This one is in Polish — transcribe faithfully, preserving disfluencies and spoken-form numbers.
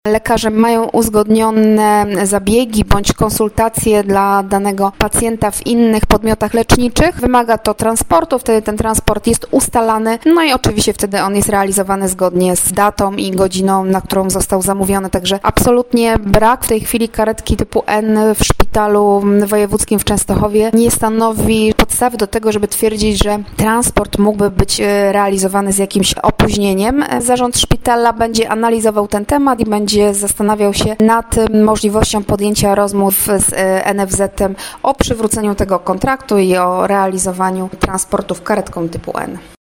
Lekarze mają uzgodnione zabiegi bądź konsultacje dla danego pacjenta w innych podmiotach leczniczych. Wymaga to transportu, wtedy ten transport jest ustalany, no i oczywiście wtedy on jest realizowany zgodnie z datą i godziną, na którą został zamówiony. Także absolutnie brak w tej chwili karetki typu N w szpitalu wojewódzkim w Częstochowie nie stanowi podstawy do tego, żeby twierdzić, że transport mógłby być realizowany z jakimś opóźnieniem. Zarząd szpitala będzie analizował ten temat i będzie zastanawiał się nad możliwością podjęcia rozmów z N F Z-em o przywróceniu tego kontraktu i o realizowaniu transportów karetką typu N.